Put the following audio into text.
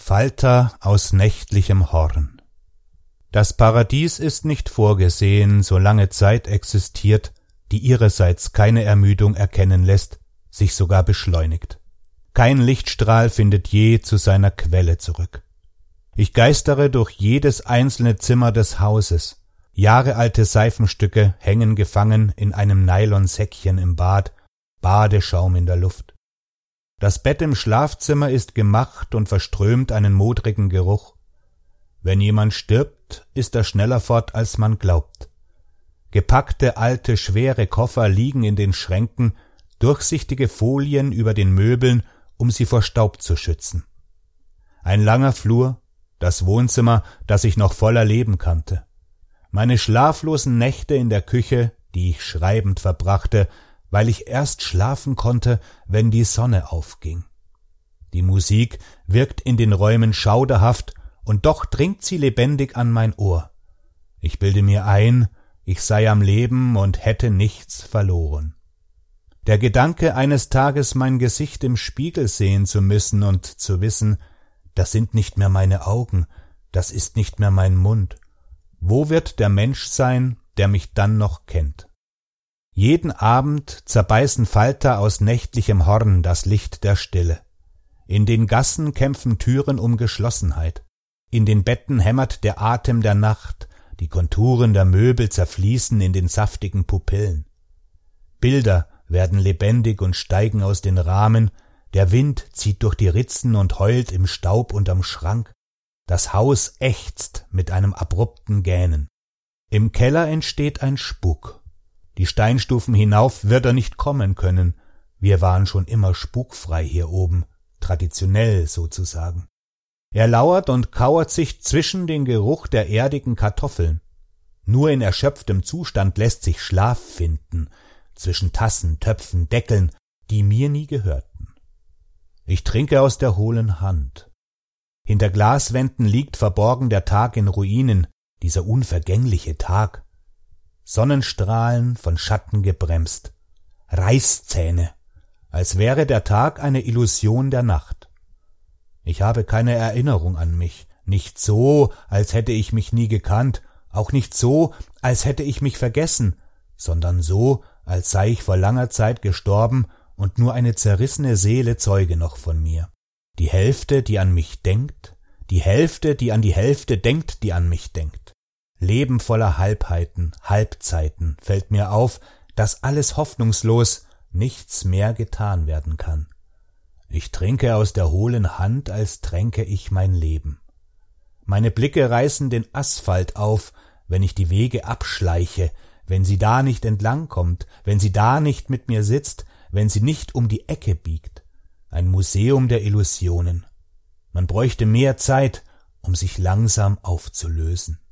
Falter aus nächtlichem Horn. Das Paradies ist nicht vorgesehen, solange Zeit existiert, die ihrerseits keine Ermüdung erkennen lässt, sich sogar beschleunigt. Kein Lichtstrahl findet je zu seiner Quelle zurück. Ich geistere durch jedes einzelne Zimmer des Hauses. Jahrealte Seifenstücke hängen gefangen in einem Nylonsäckchen im Bad, Badeschaum in der Luft. Das Bett im Schlafzimmer ist gemacht und verströmt einen modrigen Geruch. Wenn jemand stirbt, ist er schneller fort, als man glaubt. Gepackte alte, schwere Koffer liegen in den Schränken, durchsichtige Folien über den Möbeln, um sie vor Staub zu schützen. Ein langer Flur, das Wohnzimmer, das ich noch voller Leben kannte. Meine schlaflosen Nächte in der Küche, die ich schreibend verbrachte, weil ich erst schlafen konnte, wenn die Sonne aufging. Die Musik wirkt in den Räumen schauderhaft, und doch dringt sie lebendig an mein Ohr. Ich bilde mir ein, ich sei am Leben und hätte nichts verloren. Der Gedanke, eines Tages mein Gesicht im Spiegel sehen zu müssen und zu wissen, das sind nicht mehr meine Augen, das ist nicht mehr mein Mund. Wo wird der Mensch sein, der mich dann noch kennt? Jeden Abend zerbeißen Falter aus nächtlichem Horn das Licht der Stille. In den Gassen kämpfen Türen um Geschlossenheit. In den Betten hämmert der Atem der Nacht, die Konturen der Möbel zerfließen in den saftigen Pupillen. Bilder werden lebendig und steigen aus den Rahmen, der Wind zieht durch die Ritzen und heult im Staub unterm Schrank. Das Haus ächzt mit einem abrupten Gähnen. Im Keller entsteht ein Spuk. Die Steinstufen hinauf wird er nicht kommen können. Wir waren schon immer spukfrei hier oben, traditionell sozusagen. Er lauert und kauert sich zwischen den Geruch der erdigen Kartoffeln. Nur in erschöpftem Zustand lässt sich Schlaf finden, zwischen Tassen, Töpfen, Deckeln, die mir nie gehörten. Ich trinke aus der hohlen Hand. Hinter Glaswänden liegt verborgen der Tag in Ruinen, dieser unvergängliche Tag. Sonnenstrahlen von Schatten gebremst, Reißzähne, als wäre der Tag eine Illusion der Nacht. Ich habe keine Erinnerung an mich, nicht so, als hätte ich mich nie gekannt, auch nicht so, als hätte ich mich vergessen, sondern so, als sei ich vor langer Zeit gestorben und nur eine zerrissene Seele zeuge noch von mir. Die Hälfte, die an mich denkt, die Hälfte, die an die Hälfte denkt, die an mich denkt. Leben voller Halbheiten, Halbzeiten, fällt mir auf, dass alles hoffnungslos, nichts mehr getan werden kann. Ich trinke aus der hohlen Hand, als tränke ich mein Leben. Meine Blicke reißen den Asphalt auf, wenn ich die Wege abschleiche, wenn sie da nicht entlangkommt, wenn sie da nicht mit mir sitzt, wenn sie nicht um die Ecke biegt. Ein Museum der Illusionen. Man bräuchte mehr Zeit, um sich langsam aufzulösen.